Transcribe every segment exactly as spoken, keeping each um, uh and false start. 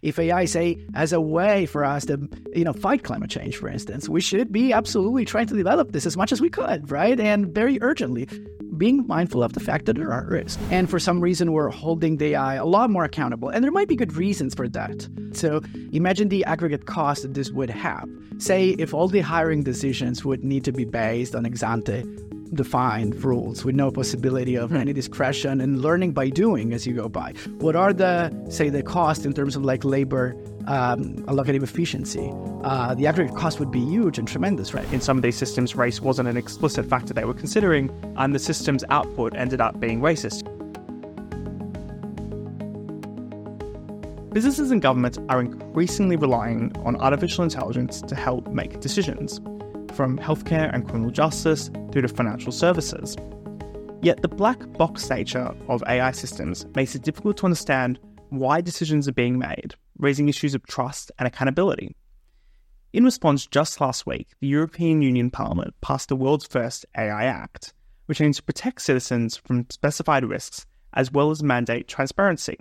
if A I, say, as a way for us to, you know, fight climate change, for instance, we should be absolutely trying to develop this as much as we could, right? And very urgently, being mindful of the fact that there are risks. And for some reason, we're holding the A I a lot more accountable. And there might be good reasons for that. So imagine the aggregate cost that this would have. Say if all the hiring decisions would need to be based on ex-ante defined rules with no possibility of any discretion and learning by doing as you go by. What are the, say, the cost in terms of like labor um, allocative efficiency? Uh, the aggregate cost would be huge and tremendous, right? In some of these systems, race wasn't an explicit factor they were considering, and the system's output ended up being racist. Businesses and governments are increasingly relying on artificial intelligence to help make decisions, from healthcare and criminal justice through to financial services. Yet the black box nature of A I systems makes it difficult to understand why decisions are being made, raising issues of trust and accountability. In response, just last week, the European Union Parliament passed the world's first A I Act, which aims to protect citizens from specified risks as well as mandate transparency.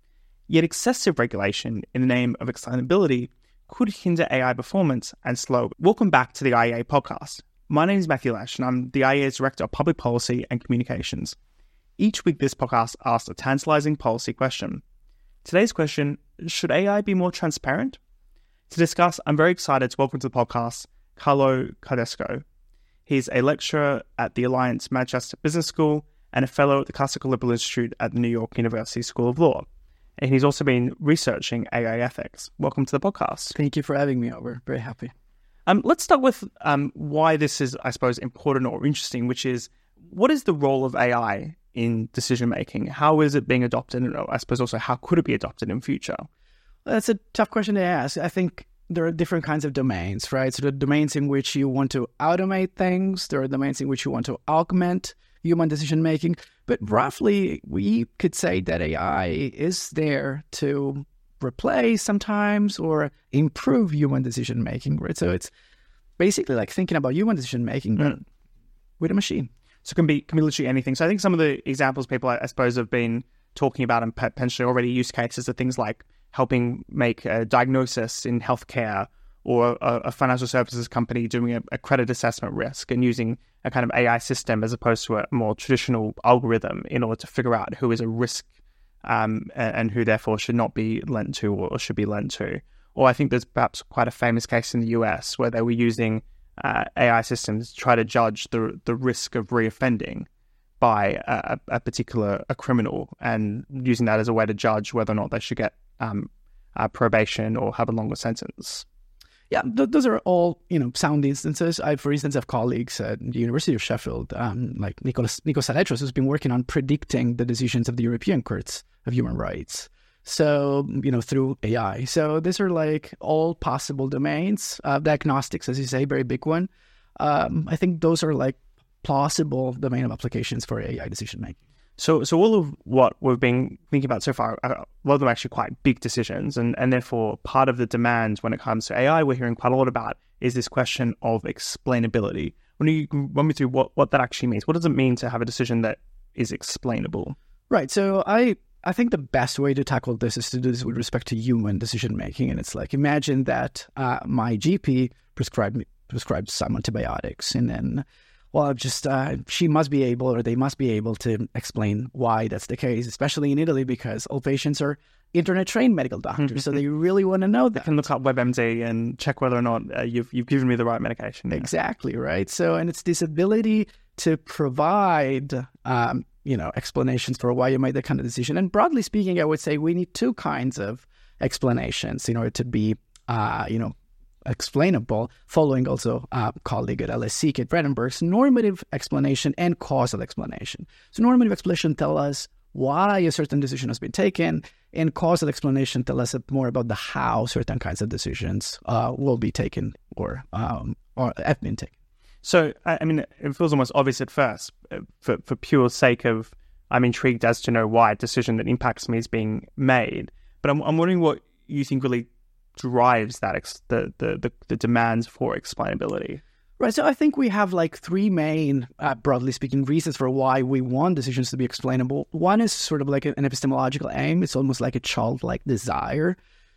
Yet excessive regulation in the name of explainability could hinder A I performance and slow. Welcome back to the I E A podcast. My name is Matthew Lash, and I'm the I E A's Director of Public Policy and Communications. Each week, this podcast asks a tantalizing policy question. Today's question, should A I be more transparent? To discuss, I'm very excited to welcome to the podcast Carlo Cardesco. He's a lecturer at the Alliance Manchester Business School and a fellow at the Classical Liberal Institute at the New York University School of Law. And he's also been researching A I ethics. Welcome to the podcast. Thank you for having me over. Very happy. Um, let's start with um, why this is, I suppose, important or interesting, which is, what is the role of A I in decision-making? How is it being adopted? And I suppose also, how could it be adopted in future? Well, that's a tough question to ask. I think there are different kinds of domains, right? So there are domains in which you want to automate things. There are domains in which you want to augment human decision-making. But roughly, we could say that A I is there to replace sometimes or improve human decision-making, right? So it's basically like thinking about human decision-making mm. with a machine. So it can be, can be literally anything. So I think some of the examples people, I, I suppose, have been talking about and potentially already use cases are things like helping make a diagnosis in healthcare, or a, a financial services company doing a, a credit assessment risk and using a kind of A I system as opposed to a more traditional algorithm in order to figure out who is a risk um, and, and who therefore should not be lent to or should be lent to. Or I think there's perhaps quite a famous case in the U S where they were using uh, A I systems to try to judge the the risk of reoffending by a, a particular a criminal, and using that as a way to judge whether or not they should get um, uh, probation or have a longer sentence. Yeah, th- those are all, you know, sound instances. I, for instance, have colleagues at the University of Sheffield, um, like Nicholas Nikos Aletros, who's been working on predicting the decisions of the European Courts of Human Rights. So, you know, through A I. So these are like all possible domains. Uh, diagnostics, as you say, very big one. Um, I think those are like plausible domain of applications for A I decision making. So, so all of what we've been thinking about so far, a lot of them are actually quite big decisions, and, and therefore part of the demand when it comes to A I we're hearing quite a lot about is this question of explainability. When you run me through what, what that actually means, what does it mean to have a decision that is explainable? Right. So I I think the best way to tackle this is to do this with respect to human decision making, and it's like, imagine that uh, my G P prescribed me, prescribed some antibiotics, and then. Well, just uh, she must be able, or they must be able to explain why that's the case, especially in Italy, because all patients are internet-trained medical doctors, so they really want to know that. They can look up WebMD and check whether or not uh, you've you've given me the right medication. Yeah. Exactly, right? So, and it's this ability to provide, um, you know, explanations for why you made that kind of decision. And broadly speaking, I would say we need two kinds of explanations in order to be, uh, you know, explainable, following also a colleague at L S E, Kate Vredenberg's normative explanation and causal explanation. So normative explanation tell us why a certain decision has been taken, and causal explanation tell us more about the how certain kinds of decisions uh, will be taken or um, or have been taken. So, I mean, it feels almost obvious at first. For, for pure sake of, I'm intrigued as to know why a decision that impacts me is being made. But I'm, I'm wondering what you think really drives that ex- the, the the the demands for explainability. Right. So I think we have like three main, uh, broadly speaking, reasons for why we want decisions to be explainable. One is sort of like an epistemological aim. It's almost like a childlike desire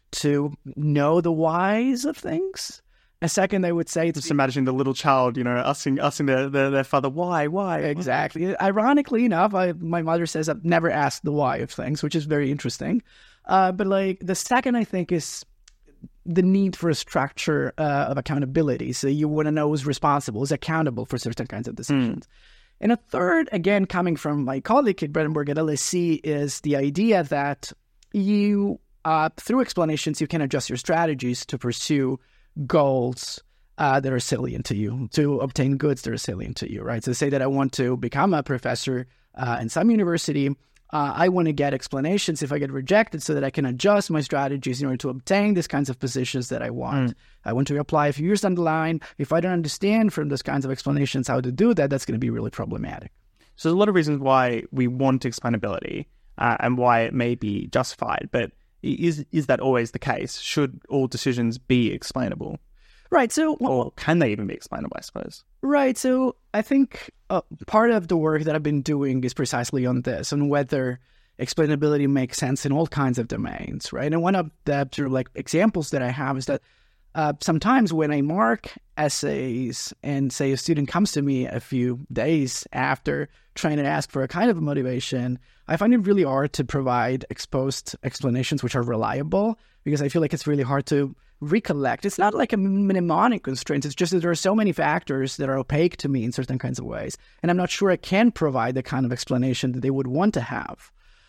to know the whys of things. A second, I would say... Just imagine the little child, you know, asking, asking their, their, their father, why, why? Exactly. Ironically enough, I, my mother says I've never asked the why of things, which is very interesting. Uh, but like the second, I think, is the need for a structure uh, of accountability. So you want to know who's responsible, who's accountable for certain kinds of decisions. Mm. And a third, again, coming from my colleague at Brandenburg at L S E, is the idea that you, uh, through explanations, you can adjust your strategies to pursue goals uh, that are salient to you, to obtain goods that are salient to you, right? So say that I want to become a professor uh, in some university. Uh, I want to get explanations if I get rejected so that I can adjust my strategies in order to obtain these kinds of positions that I want. Mm. I want to apply a few years down the line. If I don't understand from those kinds of explanations how to do that, that's going to be really problematic. So there's a lot of reasons why we want explainability uh, and why it may be justified, but is is that always the case? Should all decisions be explainable? Right. So, or can they even be explainable, I suppose? Right. So I think uh, part of the work that I've been doing is precisely on this, on whether explainability makes sense in all kinds of domains, right? And one of the sort of like examples that I have is that uh, sometimes when I mark essays and say a student comes to me a few days after trying to ask for a kind of motivation, I find it really hard to provide exposed explanations which are reliable, because I feel like it's really hard to recollect. It's not like a mnemonic constraint. It's just that there are so many factors that are opaque to me in certain kinds of ways. And I'm not sure I can provide the kind of explanation that they would want to have.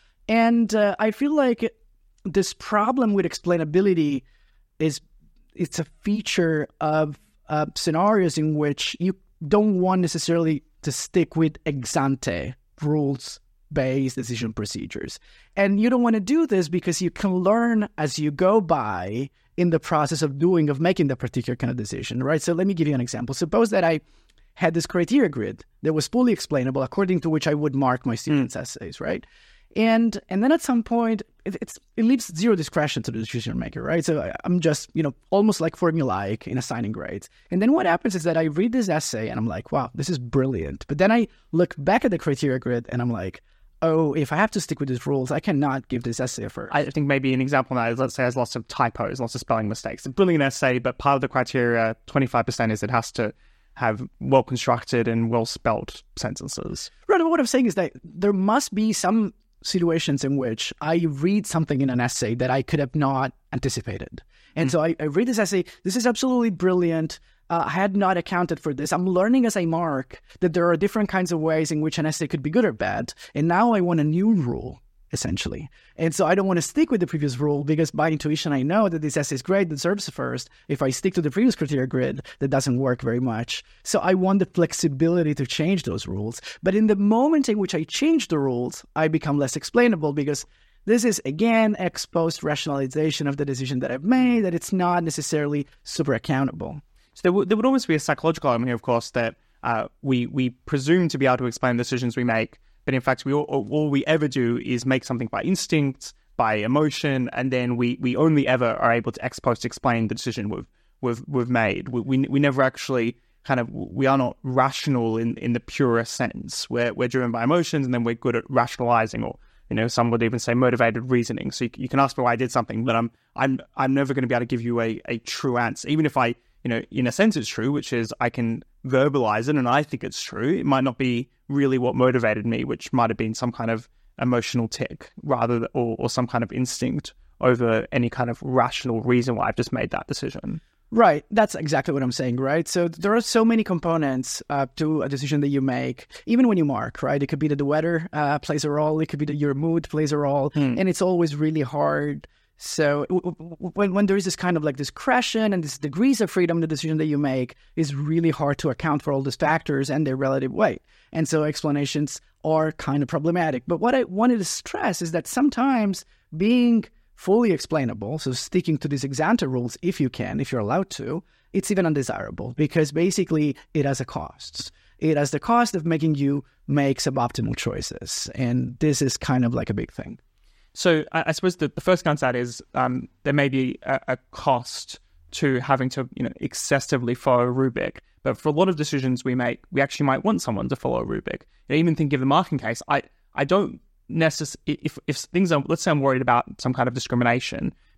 And uh, I feel like this problem with explainability is it's a feature of uh, scenarios in which you don't want necessarily to stick with ex ante rules-based decision procedures. And you don't want to do this because you can learn as you go by in the process of doing, of making that particular kind of decision, right? So let me give you an example. Suppose that I had this criteria grid that was fully explainable, according to which I would mark my students' mm. essays, right? And and then at some point, it, it's it leaves zero discretion to the decision maker, right? So I, I'm just, you know, almost like formulaic in assigning grades. And then what happens is that I read this essay and I'm like, wow, this is brilliant. But then I look back at the criteria grid and I'm like, oh, if I have to stick with these rules, I cannot give this essay a first. I think maybe an example now is, let's say, has lots of typos, lots of spelling mistakes. A brilliant essay, but part of the criteria, twenty-five percent, is it has to have well-constructed and well-spelt sentences. Right, but what I'm saying is that there must be some situations in which I read something in an essay that I could have not anticipated. And mm. so I, I read this essay, this is absolutely brilliant. Uh, I had not accounted for this. I'm learning as I mark that there are different kinds of ways in which an essay could be good or bad. And now I want a new rule, essentially. And so I don't want to stick with the previous rule because by intuition, I know that this essay is great, deserves first. If I stick to the previous criteria grid, that doesn't work very much. So I want the flexibility to change those rules. But in the moment in which I change the rules, I become less explainable because this is, again, ex post rationalization of the decision that I've made, that it's not necessarily super accountable. So there, w- there would almost be a psychological element here, of course, that uh, we we presume to be able to explain the decisions we make, but in fact, we all, all we ever do is make something by instinct, by emotion, and then we, we only ever are able to ex post explain the decision we've we've we've made. We, we we never actually kind of we are not rational in, in the purest sense. We're we're driven by emotions, and then we're good at rationalizing, or you know, some would even say motivated reasoning. So you, you can ask me why I did something, but I'm I'm I'm never going to be able to give you a, a true answer, even if I. You know, in a sense it's true, which is I can verbalize it and I think it's true. It might not be really what motivated me, which might have been some kind of emotional tick rather than, or, or some kind of instinct over any kind of rational reason why I've just made that decision. Right. That's exactly what I'm saying, right? So there are so many components uh, to a decision that you make, even when you mark, right? It could be that the weather uh, plays a role. It could be that your mood plays a role. Hmm. And it's always really hard. So when when there is this kind of like discretion and these degrees of freedom, the decision that you make is really hard to account for all these factors and their relative weight. And so explanations are kind of problematic. But what I wanted to stress is that sometimes being fully explainable, so sticking to these ex ante rules if you can, if you're allowed to, it's even undesirable because basically it has a cost. It has the cost of making you make suboptimal choices. And this is kind of like a big thing. So I suppose the, the first answer to that is um, there may be a, a cost to having to, you know, excessively follow a rubric. But for a lot of decisions we make, we actually might want someone to follow a rubric. And even think of the marking case. I, I don't necessarily, if, if things are, let's say I'm worried about some kind of discrimination,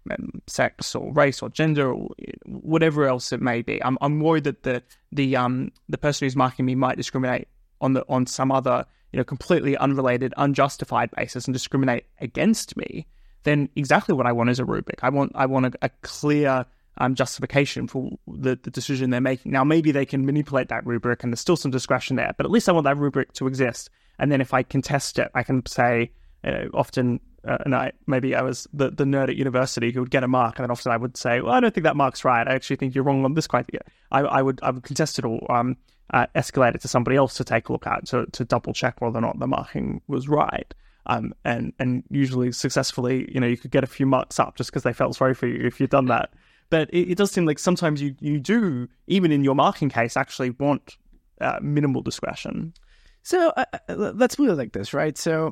um, sex or race or gender or whatever else it may be. I'm I'm worried that the the um the person who's marking me might discriminate on the on some other, you know, completely unrelated, unjustified basis and discriminate against me. Then exactly what I want is a rubric. I want I want a, a clear um, justification for the, the decision they're making. Now, maybe they can manipulate that rubric and there's still some discretion there, but at least I want that rubric to exist. And then if I contest it, I can say, you know, often, uh, and I maybe I was the, the nerd at university who would get a mark, and then often I would say, well, I don't think that mark's right. I actually think you're wrong on this criteria. I, I would I would contest it or um, uh, escalate it to somebody else to take a look at, to, to double check whether or not the marking was right. Um, and, and usually successfully, you know, you could get a few marks up just because they felt sorry for you if you've done that. But it, it does seem like sometimes you, you do, even in your marking case, actually want uh, minimal discretion. So uh, let's put it like this, right? So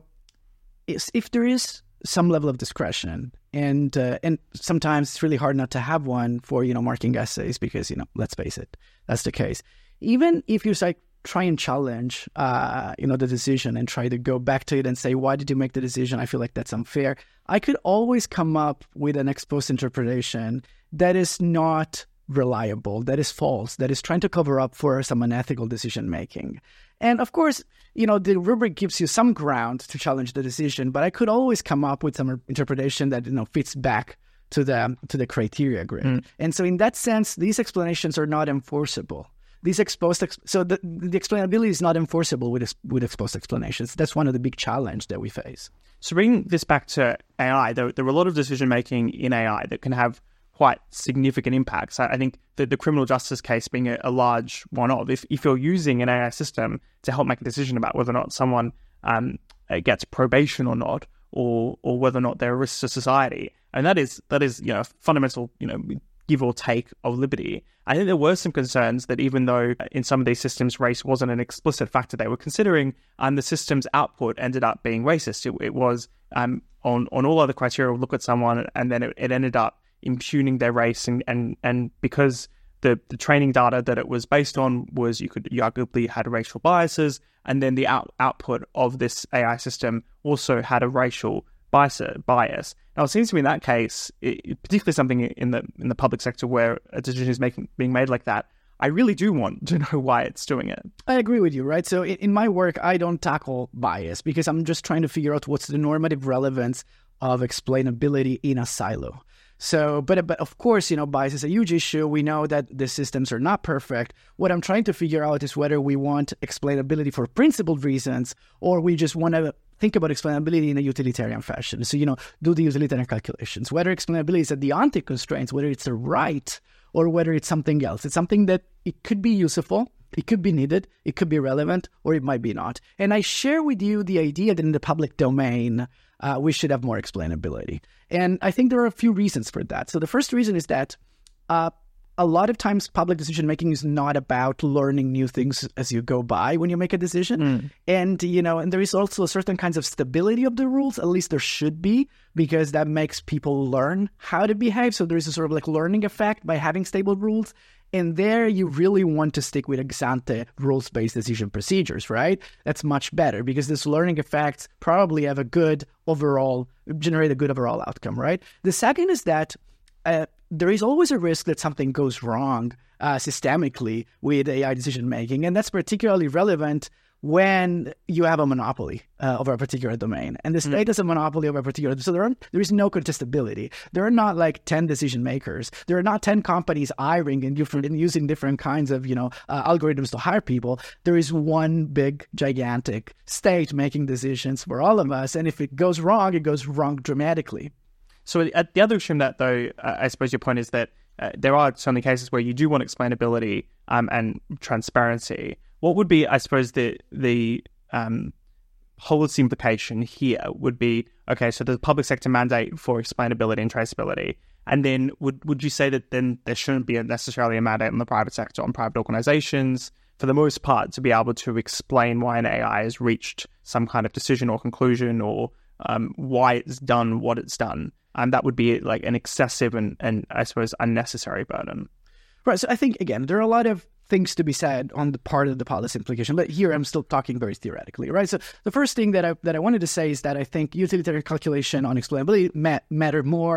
if, if there is some level of discretion, and uh, and sometimes it's really hard not to have one for, you know, marking essays because, you know, let's face it, that's the case. Even if you like try and challenge, uh, you know, the decision and try to go back to it and say, why did you make the decision? I feel like that's unfair. I could always come up with an ex post interpretation that is not reliable, that is false, that is trying to cover up for some unethical decision making. And of course, you know, the rubric gives you some ground to challenge the decision, but I could always come up with some interpretation that, you know, fits back to the to the criteria grid. Mm. And so in that sense, these explanations are not enforceable. These exposed, ex- so the, the explainability is not enforceable with with exposed explanations. That's one of the big challenges that we face. So bringing this back to A I, there, there are a lot of decision making in A I that can have quite significant impacts. I, I think the, the criminal justice case being a, a large one of, if, if you're using an A I system to help make a decision about whether or not someone um, gets probation or not, or or whether or not they're a risk to society, and that is that is you know fundamental, you know, give or take of liberty. I think there were some concerns that even though in some of these systems race wasn't an explicit factor they were considering, um, the system's output ended up being racist. It, it was um, on, on all other criteria, look at someone, and then it, it ended up impugning their race. And, and, and because the, the training data that it was based on was you could you arguably had racial biases, and then the out, output of this A I system also had a racial bias. bias. Now, it seems to me in that case, it, particularly something in the in the public sector where a decision is making being made like that, I really do want to know why it's doing it. I agree with you, right? So in, in my work, I don't tackle bias because I'm just trying to figure out what's the normative relevance of explainability in a silo. So, but but of course, you know, bias is a huge issue. We know that the systems are not perfect. What I'm trying to figure out is whether we want explainability for principled reasons or we just want to think about explainability in a utilitarian fashion. So, you know, do the utilitarian calculations, whether explainability is at the anti-constraints, whether it's a right or whether it's something else. It's something that it could be useful, it could be needed, it could be relevant, or it might be not. And I share with you the idea that in the public domain, uh, we should have more explainability. And I think there are a few reasons for that. So the first reason is that uh, a lot of times public decision-making is not about learning new things as you go by when you make a decision. Mm. And, you know, and there is also certain kinds of stability of the rules, at least there should be, because that makes people learn how to behave. So there is a sort of like learning effect by having stable rules. And there you really want to stick with ex-ante rules-based decision procedures, right? That's much better because this learning effects probably have a good overall, generate a good overall outcome, right? The second is that uh, there is always a risk that something goes wrong uh, systemically with A I decision-making, and that's particularly relevant when you have a monopoly uh, over a particular domain. And the state mm. has a monopoly over a particular... So there, are, there is no contestability. There are not like ten decision makers. There are not ten companies hiring and, different, and using different kinds of, you know, uh, algorithms to hire people. There is one big, gigantic state making decisions for all of us. And if it goes wrong, it goes wrong dramatically. So at the other extreme that, though, uh, I suppose your point is that uh, there are certainly cases where you do want explainability um, and transparency. What would be, I suppose, the the um, policy implication here would be, okay, so the public sector mandate for explainability and traceability, and then would, would you say that then there shouldn't be necessarily a mandate in the private sector on private organizations, for the most part, to be able to explain why an A I has reached some kind of decision or conclusion or um, why it's done what it's done? And that would be like an excessive and, and I suppose, unnecessary burden. Right. So I think, again, there are a lot of things to be said on the part of the policy implication, but here I'm still talking very theoretically, right? So the first thing that I that I wanted to say is that I think utilitarian calculation on explainability ma- matter more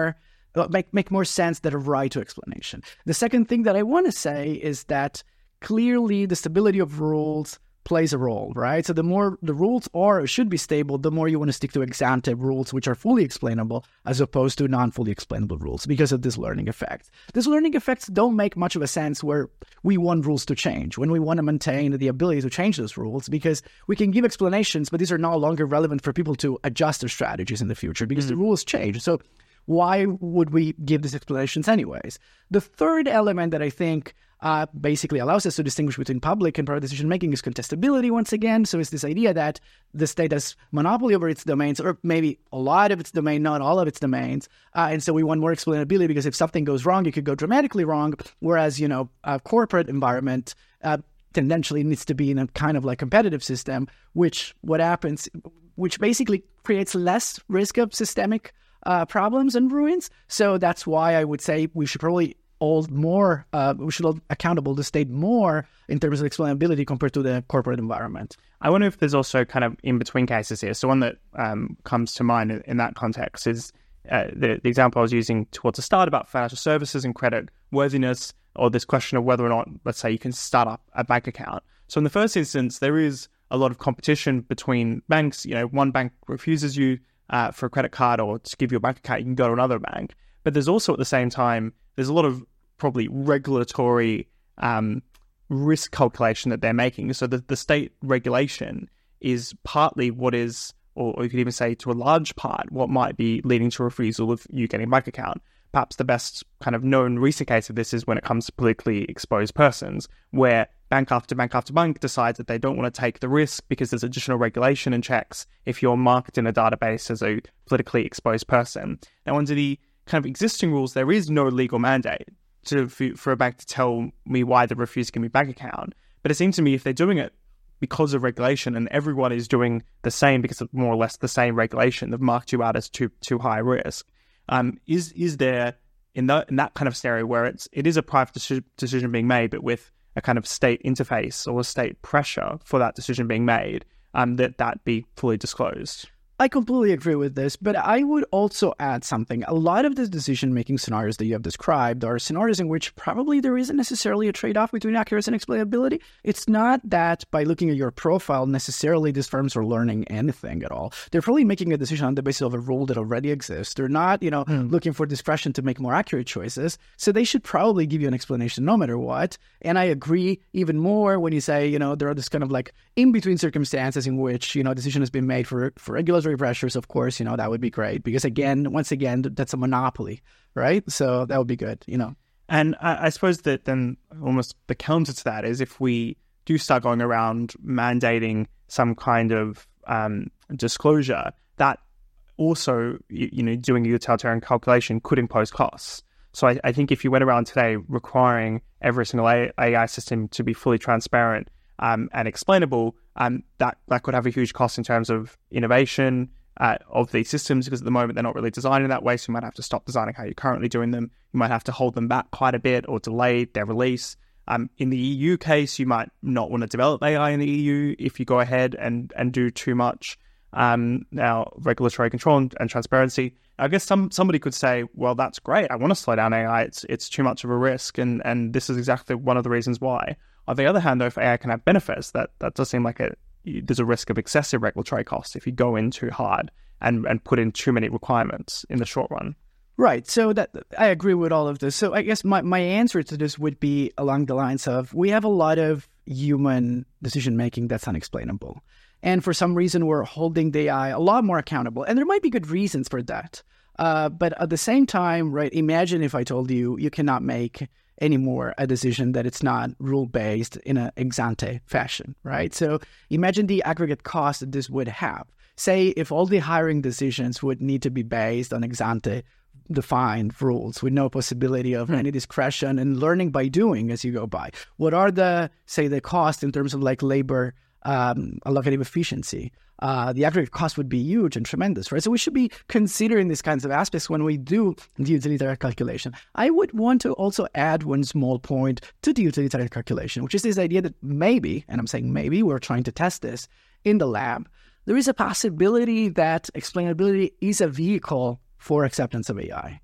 make, make more sense than a right to explanation. The second thing that I want to say is that clearly the stability of rules plays a role, right? So the more the rules are or should be stable, the more you want to stick to ex ante rules, which are fully explainable, as opposed to non-fully explainable rules, because of this learning effect. These learning effects don't make much of a sense where we want rules to change, when we want to maintain the ability to change those rules, because we can give explanations, but these are no longer relevant for people to adjust their strategies in the future, because mm-hmm. the rules change. So why would we give these explanations anyways? The third element that I think Uh, basically allows us to distinguish between public and private decision-making is contestability once again. So it's this idea that the state has monopoly over its domains, or maybe a lot of its domain, not all of its domains. Uh, and so we want more explainability, because if something goes wrong, it could go dramatically wrong. Whereas, you know, a corporate environment uh, tendentially needs to be in a kind of like competitive system, which what happens, which basically creates less risk of systemic uh, problems and ruins. So that's why I would say we should probably hold more, uh, we should hold accountable the state more in terms of explainability compared to the corporate environment. I wonder if there's also kind of in-between cases here. So one that um, comes to mind in, in that context is uh, the, the example I was using towards the start about financial services and credit worthiness, or this question of whether or not, let's say, you can start up a bank account. So in the first instance, there is a lot of competition between banks. You know, one bank refuses you uh, for a credit card or to give you a bank account, you can go to another bank. But there's also at the same time, there's a lot of probably regulatory um, risk calculation that they're making. So the, the state regulation is partly what is, or, or you could even say to a large part, what might be leading to refusal of you getting a bank account. Perhaps the best kind of known recent case of this is when it comes to politically exposed persons, where bank after bank after bank decides that they don't want to take the risk because there's additional regulation and checks if you're marked in a database as a politically exposed person. Now, under the kind of existing rules, there is no legal mandate to for a bank to tell me why they refuse to give me a bank account. But it seems to me if they're doing it because of regulation and everyone is doing the same because of more or less the same regulation, they've marked you out as too too high risk. Um, is is there in that in that kind of scenario where it's it is a private deci- decision being made, but with a kind of state interface or a state pressure for that decision being made, um, that that be fully disclosed? I completely agree with this, but I would also add something. A lot of the decision-making scenarios that you have described are scenarios in which probably there isn't necessarily a trade-off between accuracy and explainability. It's not that by looking at your profile, necessarily these firms are learning anything at all. They're probably making a decision on the basis of a rule that already exists. They're not, you know, mm. looking for discretion to make more accurate choices. So they should probably give you an explanation no matter what. And I agree even more when you say, you know, there are this kind of like in-between circumstances in which, you know, a decision has been made for, for regulatory pressures, of course, you know, that would be great because again, once again, that's a monopoly, right? So that would be good, you know. And I, I suppose that then almost the counter to that is if we do start going around mandating some kind of um, disclosure, that also, you, you know, doing a utilitarian calculation could impose costs. So I, I think if you went around today requiring every single A I system to be fully transparent um, and explainable, um, that, that could have a huge cost in terms of innovation uh, of these systems, because at the moment they're not really designed in that way. So you might have to stop designing how you're currently doing them. You might have to hold them back quite a bit or delay their release. Um, in the E U case, you might not want to develop A I in the E U if you go ahead and, and do too much um, now regulatory control and, and transparency. I guess some somebody could say, well, that's great. I want to slow down A I. It's it's too much of a risk, and, and this is exactly one of the reasons why. On the other hand, though, if A I can have benefits, that, that does seem like a, there's a risk of excessive regulatory costs if you go in too hard and, and put in too many requirements in the short run. Right. So that I agree with all of this. So I guess my, my answer to this would be along the lines of we have a lot of human decision-making that's unexplainable. And for some reason, we're holding the A I a lot more accountable. And there might be good reasons for that. Uh, but at the same time, right, imagine if I told you you cannot make anymore a decision that it's not rule-based in an ex-ante fashion, right? So imagine the aggregate cost that this would have. Say if all the hiring decisions would need to be based on ex-ante defined rules with no possibility of any discretion and learning by doing as you go by. What are the, say, the cost in terms of like labor um, allocative efficiency? Uh, the aggregate cost would be huge and tremendous, right? So we should be considering these kinds of aspects when we do the utilitarian calculation. I would want to also add one small point to the utilitarian calculation, which is this idea that maybe, and I'm saying maybe, we're trying to test this in the lab, there is a possibility that explainability is a vehicle for acceptance of A I.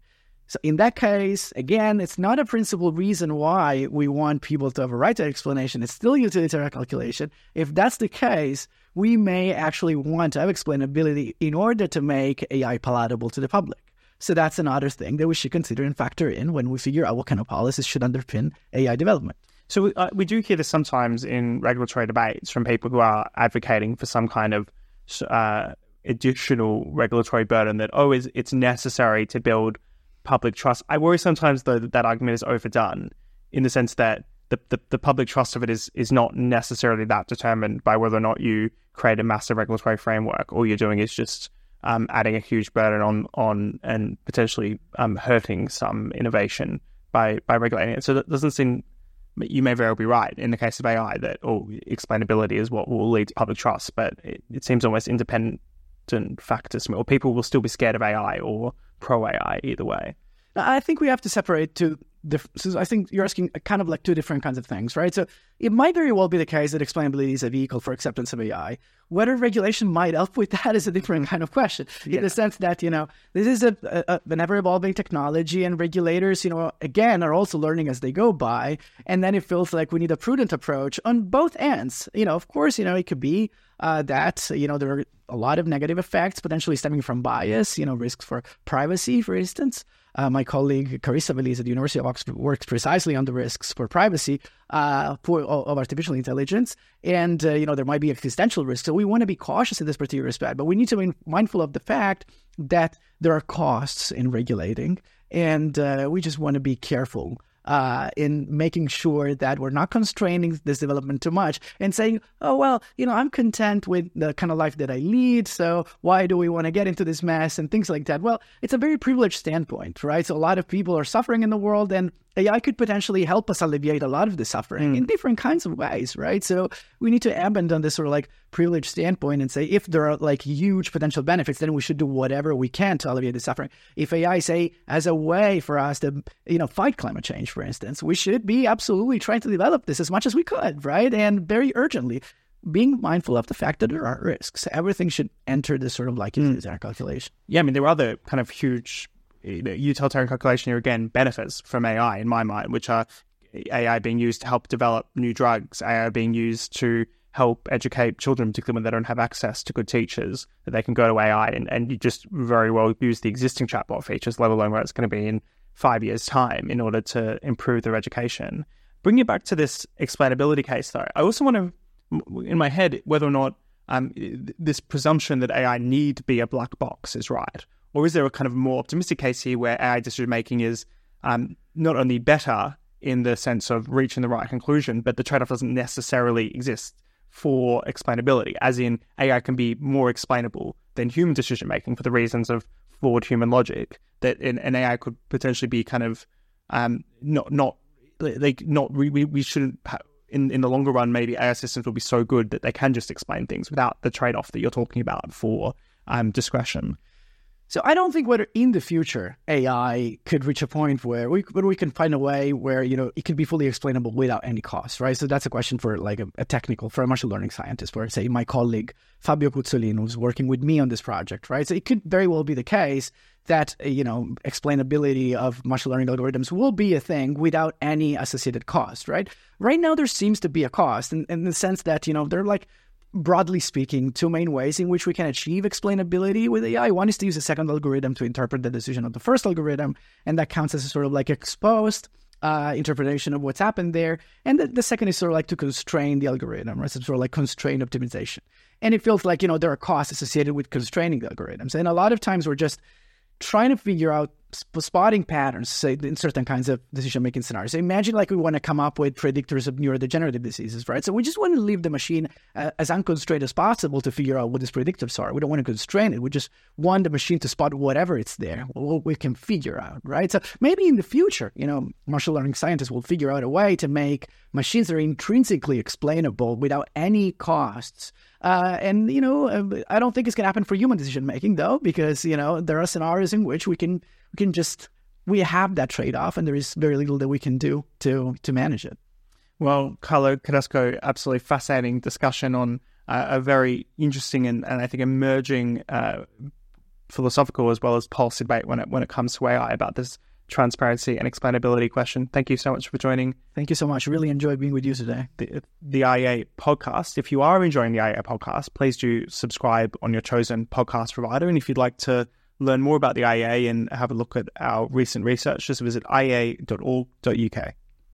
So in that case, again, it's not a principal reason why we want people to have a right to explanation. It's still utilitarian calculation. If that's the case, we may actually want to have explainability in order to make A I palatable to the public. So that's another thing that we should consider and factor in when we figure out what kind of policies should underpin A I development. So we, uh, we do hear this sometimes in regulatory debates from people who are advocating for some kind of uh, additional regulatory burden that, oh, is it's necessary to build public trust. I worry sometimes, though, that that argument is overdone in the sense that the, the, the public trust of it is is not necessarily that determined by whether or not you create a massive regulatory framework. All you're doing is just um, adding a huge burden on on and potentially um, hurting some innovation by, by regulating it. So that doesn't seem... You may very well be right in the case of A I that oh, explainability is what will lead to public trust, but it, it seems almost independent factors, or people will still be scared of A I or pro-A I either way. I think we have to separate two different... So I think you're asking kind of like two different kinds of things, right? So it might very well be the case that explainability is a vehicle for acceptance of A I. Whether regulation might help with that is a different kind of question. Yeah. In the sense that, you know, this is a, a, an ever-evolving technology, and regulators, you know, again, are also learning as they go by. And then it feels like we need a prudent approach on both ends. You know, of course, you know, it could be uh, that, you know, there are a lot of negative effects potentially stemming from bias, you know, risks for privacy, for instance. Uh, my colleague Carissa Veliz at the University of Oxford works precisely on the risks for privacy uh, for, of artificial intelligence. And, uh, you know, there might be existential risks. So we want to be cautious in this particular respect. But we need to be mindful of the fact that there are costs in regulating. And uh, we just want to be careful uh, in making sure that we're not constraining this development too much and saying, oh, well, you know, I'm content with the kind of life that I lead, so why do we want to get into this mess and things like that? Well, it's a very privileged standpoint, right? So a lot of people are suffering in the world, and A I could potentially help us alleviate a lot of the suffering mm. in different kinds of ways, right? So we need to abandon this sort of like privileged standpoint and say, if there are like huge potential benefits, then we should do whatever we can to alleviate the suffering. If A I, say, as a way for us to, you know, fight climate change, for instance, we should be absolutely trying to develop this as much as we could, right? And very urgently, being mindful of the fact that there are risks. Everything should enter this sort of like utilitarian mm. calculation. Yeah, I mean, there are other kind of huge utilitarian calculation here, again, benefits from A I in my mind, which are A I being used to help develop new drugs, A I being used to help educate children, particularly when they don't have access to good teachers, that they can go to A I and, and you just very well use the existing chatbot features, let alone where it's going to be in five years' time in order to improve their education. Bringing it back to this explainability case, though, I also want to, in my head, whether or not um, this presumption that A I need be a black box is right. Or is there a kind of more optimistic case here where A I decision-making is um, not only better in the sense of reaching the right conclusion, but the trade-off doesn't necessarily exist for explainability, as in A I can be more explainable than human decision-making for the reasons of flawed human logic, that an, an A I could potentially be kind of um, not, not, like, not, we, we shouldn't, ha- in, in the longer run, maybe A I systems will be so good that they can just explain things without the trade-off that you're talking about for um, discretion. So I don't think whether in the future A I could reach a point where we where we can find a way where, you know, it can be fully explainable without any cost, right? So that's a question for like a, a technical, for a machine learning scientist, where, say, my colleague Fabio Cuzzolino who's working with me on this project, right? So it could very well be the case that, you know, explainability of machine learning algorithms will be a thing without any associated cost, right? Right now, there seems to be a cost in, in the sense that, you know, they're like, broadly speaking, two main ways in which we can achieve explainability with A I. One is to use a second algorithm to interpret the decision of the first algorithm, and that counts as a sort of like exposed uh, interpretation of what's happened there. And the, the second is sort of like to constrain the algorithm, right? So sort of like constrained optimization. And it feels like, you know, there are costs associated with constraining the algorithms. And a lot of times we're just trying to figure out sp- spotting patterns, say, in certain kinds of decision-making scenarios. So imagine like we want to come up with predictors of neurodegenerative diseases, right? So we just want to leave the machine uh, as unconstrained as possible to figure out what these predictors are. We don't want to constrain it. We just want the machine to spot whatever it's there, what we can figure out, right? So maybe in the future, you know, machine learning scientists will figure out a way to make machines that are intrinsically explainable without any costs. Uh, and, you know, I don't think it's going to happen for human decision-making, though, because, you know, there are scenarios in which we can we can just, we have that trade-off, and there is very little that we can do to to manage it. Well, Carlo Cadasco, absolutely fascinating discussion on uh, a very interesting and, and I think emerging uh, philosophical as well as policy debate when it when it comes to A I about this transparency and explainability question. Thank you so much for joining. Thank you so much. Really enjoyed being with you today. The, the I E A podcast. If you are enjoying the I E A podcast, please do subscribe on your chosen podcast provider. And if you'd like to learn more about the I E A and have a look at our recent research, just visit I E A dot org dot U K.